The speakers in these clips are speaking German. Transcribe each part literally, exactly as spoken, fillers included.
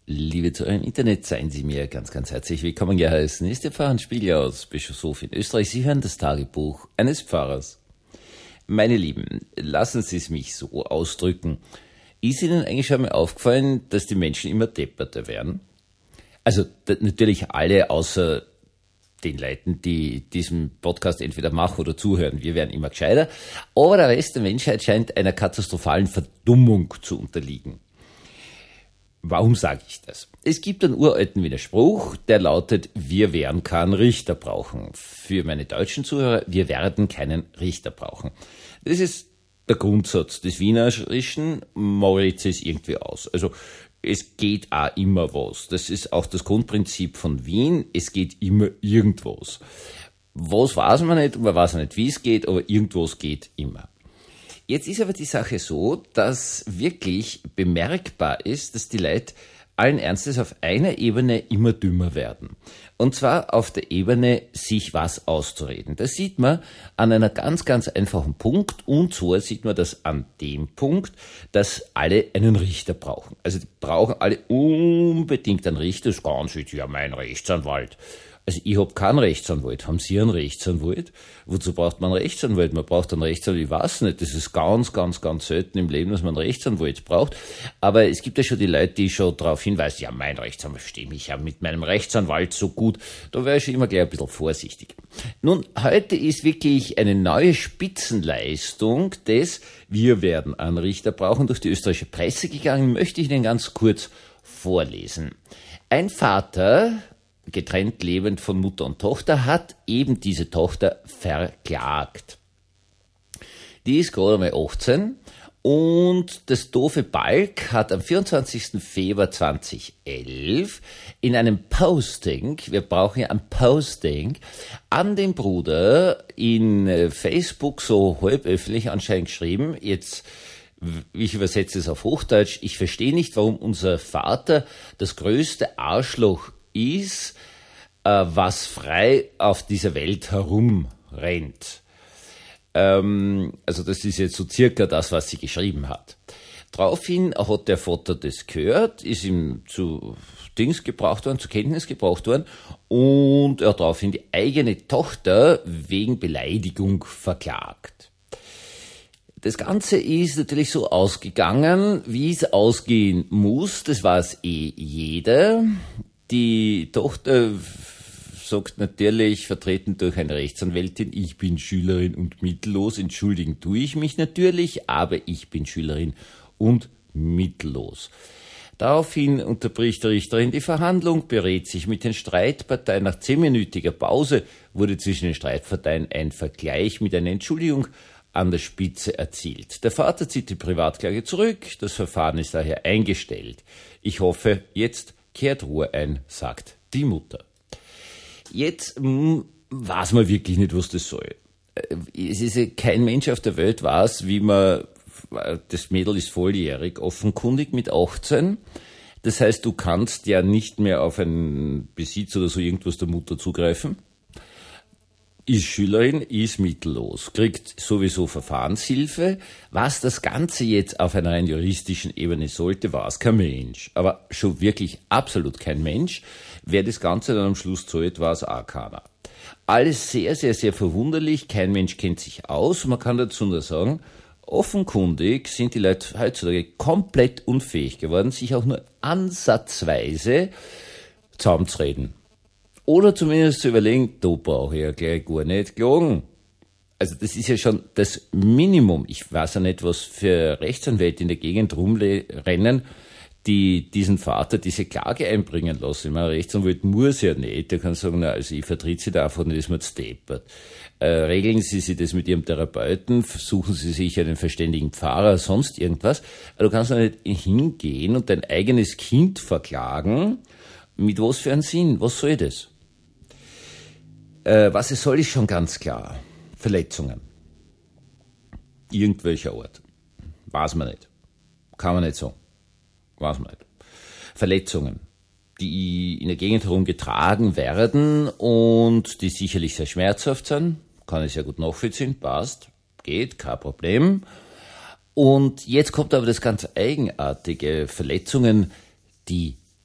liebe Zuhörer im Internet, seien Sie mir ganz, ganz herzlich willkommen geheißen. Ist der Pfarrer Spiegel aus Bischofshof in Österreich. Sie hören das Tagebuch eines Pfarrers. Meine Lieben, lassen Sie es mich so ausdrücken. Ist Ihnen eigentlich schon mal aufgefallen, dass die Menschen immer depperter werden? Also natürlich alle, außer den Leuten, die diesen Podcast entweder machen oder zuhören. Wir werden immer gescheiter. Aber der Rest der Menschheit scheint einer katastrophalen Verdummung zu unterliegen. Warum sage ich das? Es gibt einen uralten Widerspruch, der lautet, wir werden keinen Richter brauchen. Für meine deutschen Zuhörer, wir werden keinen Richter brauchen. Das ist der Grundsatz des Wienerischen, Moritz es irgendwie aus. Also es geht auch immer was. Das ist auch das Grundprinzip von Wien. Es geht immer irgendwas. Was weiß man nicht, man weiß nicht, wie es geht, aber irgendwas geht immer. Jetzt ist aber die Sache so, dass wirklich bemerkbar ist, dass die Leute allen Ernstes auf einer Ebene immer dümmer werden. Und zwar auf der Ebene, sich was auszureden. Das sieht man an einer ganz, ganz einfachen Punkt. Und zwar sieht man das an dem Punkt, dass alle einen Richter brauchen. Also die brauchen alle unbedingt einen Richter. Das ist ganz wichtig, ja, mein Rechtsanwalt. Also ich habe keinen Rechtsanwalt. Haben Sie einen Rechtsanwalt? Wozu braucht man einen Rechtsanwalt? Man braucht einen Rechtsanwalt, ich weiß nicht. Das ist ganz, ganz, ganz selten im Leben, dass man einen Rechtsanwalt braucht. Aber es gibt ja schon die Leute, die schon darauf hinweisen, ja, mein Rechtsanwalt, verstehe mich ja mit meinem Rechtsanwalt so gut. Da wäre ich schon immer gleich ein bisschen vorsichtig. Nun, heute ist wirklich eine neue Spitzenleistung des Wir werden einen Richter brauchen durch die österreichische Presse gegangen, möchte ich Ihnen ganz kurz vorlesen. Ein Vater, getrennt lebend von Mutter und Tochter, hat eben diese Tochter verklagt. Die ist gerade mal achtzehn und das doofe Balk hat am vierundzwanzigsten Februar zweitausendelf in einem Posting, wir brauchen ja ein Posting, an den Bruder in Facebook so halb öffentlich anscheinend geschrieben, jetzt ich übersetze es auf Hochdeutsch, ich verstehe nicht, warum unser Vater das größte Arschloch ist, äh, was frei auf dieser Welt herumrennt. Ähm, also das ist jetzt so circa das, was sie geschrieben hat. Daraufhin hat der Vater das gehört, ist ihm zu Dings gebracht worden, zur Kenntnis gebracht worden und er hat daraufhin die eigene Tochter wegen Beleidigung verklagt. Das Ganze ist natürlich so ausgegangen, wie es ausgehen muss, das weiß eh jeder. Die Tochter sagt natürlich, vertreten durch eine Rechtsanwältin, ich bin Schülerin und mittellos, entschuldigen tue ich mich natürlich, aber ich bin Schülerin und mittellos. Daraufhin unterbricht die Richterin die Verhandlung, berät sich mit den Streitparteien. Nach zehnminütiger Pause wurde zwischen den Streitparteien ein Vergleich mit einer Entschuldigung an der Spitze erzielt. Der Vater zieht die Privatklage zurück, das Verfahren ist daher eingestellt. Ich hoffe, jetzt kehrt Ruhe ein, sagt die Mutter. Jetzt mh, weiß man wirklich nicht, was das soll. Es ist ja kein Mensch auf der Welt weiß, wie man, das Mädel ist volljährig, offenkundig mit achtzehn. Das heißt, du kannst ja nicht mehr auf einen Besitz oder so irgendwas der Mutter zugreifen. Ist Schülerin, ist mittellos, kriegt sowieso Verfahrenshilfe. Was das Ganze jetzt auf einer rein juristischen Ebene sollte, war es kein Mensch. Aber schon wirklich absolut kein Mensch. Wer das Ganze dann am Schluss zahlt, war es auch keiner. Alles sehr, sehr, sehr verwunderlich. Kein Mensch kennt sich aus. Man kann dazu nur sagen, offenkundig sind die Leute heutzutage komplett unfähig geworden, sich auch nur ansatzweise zusammenzureden. Oder zumindest zu überlegen, da brauche ich ja gleich gar nicht klagen. Also das ist ja schon das Minimum. Ich weiß ja nicht, was für Rechtsanwälte in der Gegend rumrennen, die diesen Vater diese Klage einbringen lassen. Ich meine, Rechtsanwalt muss ja nicht. Der kann sagen, na, also ich vertrete Sie da einfach nicht, ist mir zu deppert. Äh, regeln Sie sich das mit Ihrem Therapeuten, suchen Sie sich einen verständigen Pfarrer, sonst irgendwas. Aber du kannst ja nicht hingehen und dein eigenes Kind verklagen. Mit was für einen Sinn? Was soll das? Äh, was es soll, ist schon ganz klar. Verletzungen. Irgendwelcher Art. Weiß man nicht. Kann man nicht sagen. Weiß man nicht. Verletzungen, die in der Gegend herumgetragen werden und die sicherlich sehr schmerzhaft sind. Kann ich sehr gut nachvollziehen. Passt. Geht. Kein Problem. Und jetzt kommt aber das ganz eigenartige. Verletzungen, die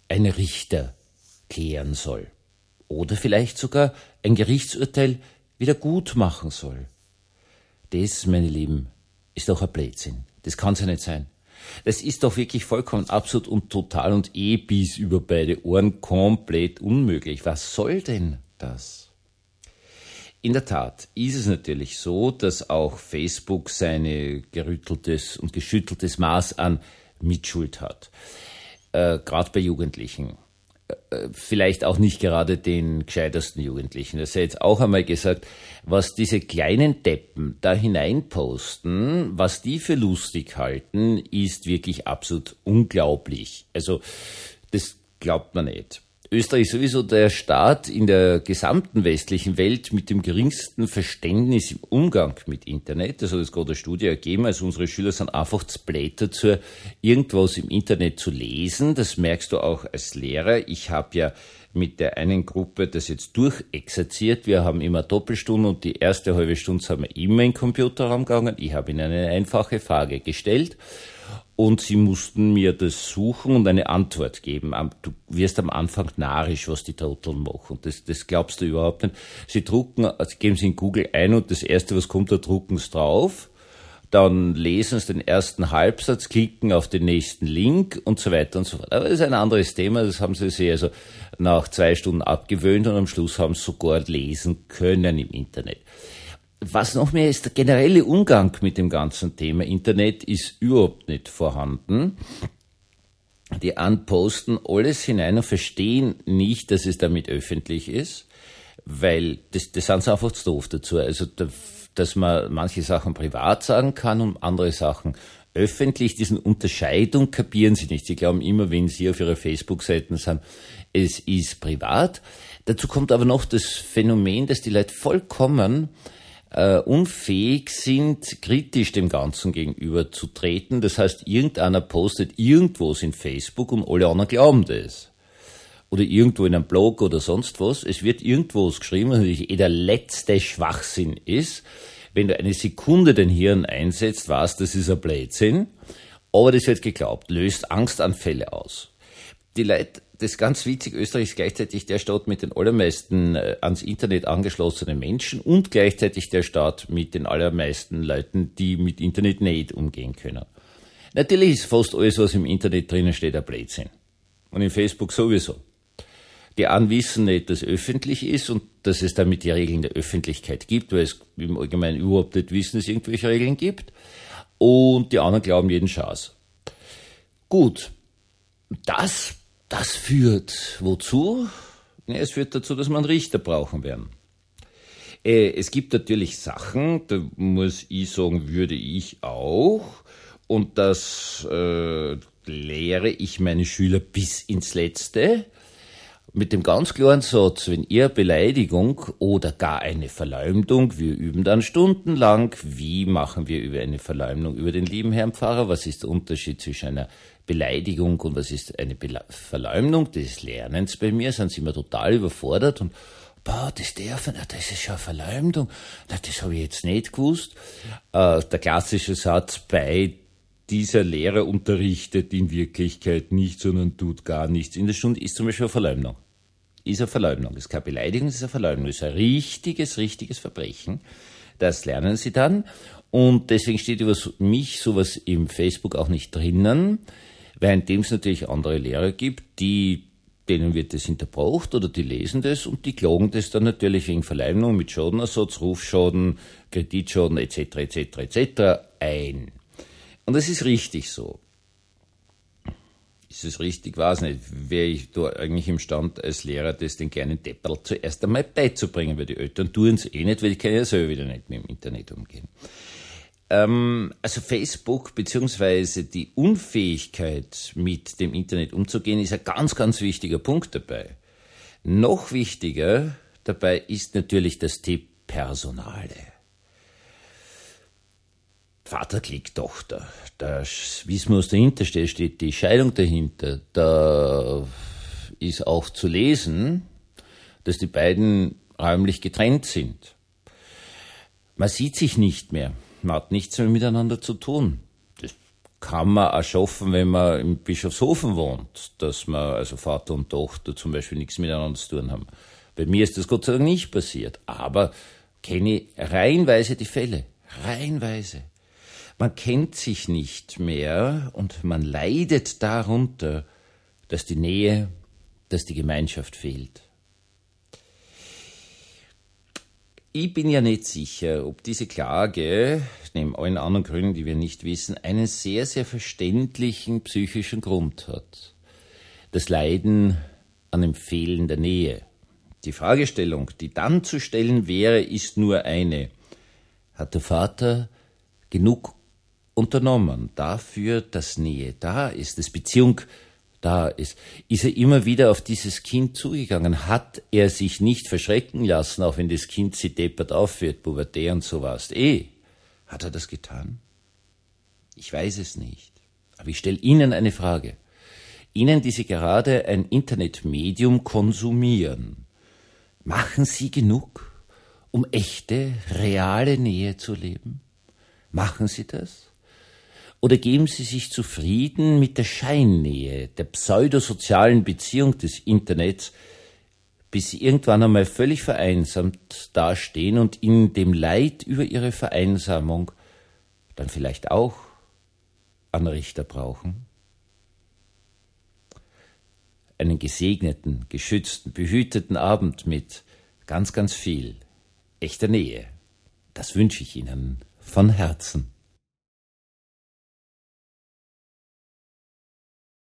ein Richter klären soll. Oder vielleicht sogar ein Gerichtsurteil wieder gut machen soll. Das, meine Lieben, ist doch ein Blödsinn. Das kann's ja nicht sein. Das ist doch wirklich vollkommen absurd und total und eh bis über beide Ohren komplett unmöglich. Was soll denn das? In der Tat ist es natürlich so, dass auch Facebook seine gerütteltes und geschütteltes Maß an Mitschuld hat. Äh, gerade bei Jugendlichen. Äh, vielleicht auch nicht gerade den gescheitersten Jugendlichen. Das sei jetzt auch einmal gesagt, was diese kleinen Deppen da hineinposten, was die für lustig halten, ist wirklich absolut unglaublich. Also, das glaubt man nicht. Österreich ist sowieso der Staat in der gesamten westlichen Welt mit dem geringsten Verständnis im Umgang mit Internet. Das hat es gerade eine Studie ergeben. Also unsere Schüler sind einfach zu blöd dazu, irgendwas im Internet zu lesen. Das merkst du auch als Lehrer. Ich habe ja mit der einen Gruppe das jetzt durchexerziert. Wir haben immer Doppelstunden und die erste halbe Stunde sind wir immer in den Computerraum gegangen. Ich habe ihnen eine einfache Frage gestellt. Und sie mussten mir das suchen und eine Antwort geben. Du wirst am Anfang narrisch, was die Trotteln machen. Das, das glaubst du überhaupt nicht. Sie drucken, also geben sie in Google ein und das Erste, was kommt, da drucken sie drauf. Dann lesen sie den ersten Halbsatz, klicken auf den nächsten Link und so weiter und so fort. Aber das ist ein anderes Thema. Das haben sie sich also nach zwei Stunden abgewöhnt und am Schluss haben sie sogar lesen können im Internet. Was noch mehr ist, der generelle Umgang mit dem ganzen Thema Internet ist überhaupt nicht vorhanden. Die anposten alles hinein und verstehen nicht, dass es damit öffentlich ist, weil das, das sind sie einfach zu doof dazu. Also, dass man manche Sachen privat sagen kann und andere Sachen öffentlich. Diese Unterscheidung kapieren sie nicht. Sie glauben immer, wenn sie auf ihrer Facebook-Seiten sind, es ist privat. Dazu kommt aber noch das Phänomen, dass die Leute vollkommen Uh, unfähig sind, kritisch dem Ganzen gegenüber zu treten. Das heißt, irgendeiner postet irgendwas in Facebook und alle anderen glauben das. Oder irgendwo in einem Blog oder sonst was. Es wird irgendwas geschrieben, was natürlich eh der letzte Schwachsinn ist. Wenn du eine Sekunde den Hirn einsetzt, weißt, das ist ein Blödsinn. Aber das wird geglaubt, löst Angstanfälle aus. Die Leute, das ist ganz witzig, Österreich ist gleichzeitig der Staat mit den allermeisten äh, ans Internet angeschlossenen Menschen und gleichzeitig der Staat mit den allermeisten Leuten, die mit Internet nicht umgehen können. Natürlich ist fast alles, was im Internet drinnen steht, ein Blödsinn. Und in Facebook sowieso. Die einen wissen nicht, dass es öffentlich ist und dass es damit die Regeln der Öffentlichkeit gibt, weil es im Allgemeinen überhaupt nicht wissen, dass es irgendwelche Regeln gibt. Und die anderen glauben jeden Schaß. Gut, das Das führt wozu? Ja, es führt dazu, dass wir einen Richter brauchen werden. Äh, es gibt natürlich Sachen, da muss ich sagen, würde ich auch. Und das äh, lehre ich meine Schüler bis ins Letzte. Mit dem ganz klaren Satz, wenn ihr Beleidigung oder gar eine Verleumdung, wir üben dann stundenlang, wie machen wir über eine Verleumdung über den lieben Herrn Pfarrer, was ist der Unterschied zwischen einer Beleidigung und was ist eine Bele- Verleumdung des Lernens bei mir, sind sie immer total überfordert und boah, das darf nicht, das ist ja eine Verleumdung, na, das habe ich jetzt nicht gewusst. Äh, der klassische Satz bei dieser Lehrer unterrichtet in Wirklichkeit nicht, sondern tut gar nichts in der Stunde, ist zum Beispiel eine Verleumdung. Ist eine Verleumdung. Das ist keine Beleidigung, das ist eine Verleumdung. Das ist ein richtiges, richtiges Verbrechen. Das lernen sie dann. Und deswegen steht über mich sowas im Facebook auch nicht drinnen, weil in dem es natürlich andere Lehrer gibt, die, denen wird das hinterbracht oder die lesen das und die klagen das dann natürlich wegen Verleumdung mit Schadenersatz, Rufschaden, Kreditschaden et cetera et cetera et cetera ein. Und das ist richtig so. Ist es richtig? Weiß nicht. Wäre ich da eigentlich imstand als Lehrer, das den kleinen Depperl zuerst einmal beizubringen, weil die Eltern tun es eh nicht, weil die können ja selber wieder nicht mit dem Internet umgehen. Ähm, also Facebook beziehungsweise die Unfähigkeit, mit dem Internet umzugehen, ist ein ganz, ganz wichtiger Punkt dabei. Noch wichtiger dabei ist natürlich das Thema Personale. Vater klickt Tochter. Da wissen wir, was dahinter steht, steht die Scheidung dahinter. Da ist auch zu lesen, dass die beiden räumlich getrennt sind. Man sieht sich nicht mehr. Man hat nichts mehr miteinander zu tun. Das kann man auch schaffen, wenn man im Bischofshofen wohnt, dass man, also Vater und Tochter zum Beispiel nichts miteinander zu tun haben. Bei mir ist das Gott sei Dank nicht passiert, aber kenne reihenweise die Fälle, reihenweise. Man kennt sich nicht mehr und man leidet darunter, dass die Nähe, dass die Gemeinschaft fehlt. Ich bin ja nicht sicher, ob diese Klage, neben allen anderen Gründen, die wir nicht wissen, einen sehr, sehr verständlichen psychischen Grund hat. Das Leiden an dem Fehlen der Nähe. Die Fragestellung, die dann zu stellen wäre, ist nur eine. Hat der Vater genug unternommen dafür, dass Nähe da ist, dass Beziehung da ist? Ist er immer wieder auf dieses Kind zugegangen? Hat er sich nicht verschrecken lassen, auch wenn das Kind sie deppert aufführt, Pubertät und so was? Eh, hat er das getan? Ich weiß es nicht. Aber ich stelle Ihnen eine Frage. Ihnen, die Sie gerade ein Internetmedium konsumieren, machen Sie genug, um echte, reale Nähe zu leben? Machen Sie das? Oder geben Sie sich zufrieden mit der Scheinnähe, der pseudosozialen Beziehung des Internets, bis Sie irgendwann einmal völlig vereinsamt dastehen und in dem Leid über Ihre Vereinsamung dann vielleicht auch einen Richter brauchen? Einen gesegneten, geschützten, behüteten Abend mit ganz, ganz viel echter Nähe. Das wünsche ich Ihnen von Herzen.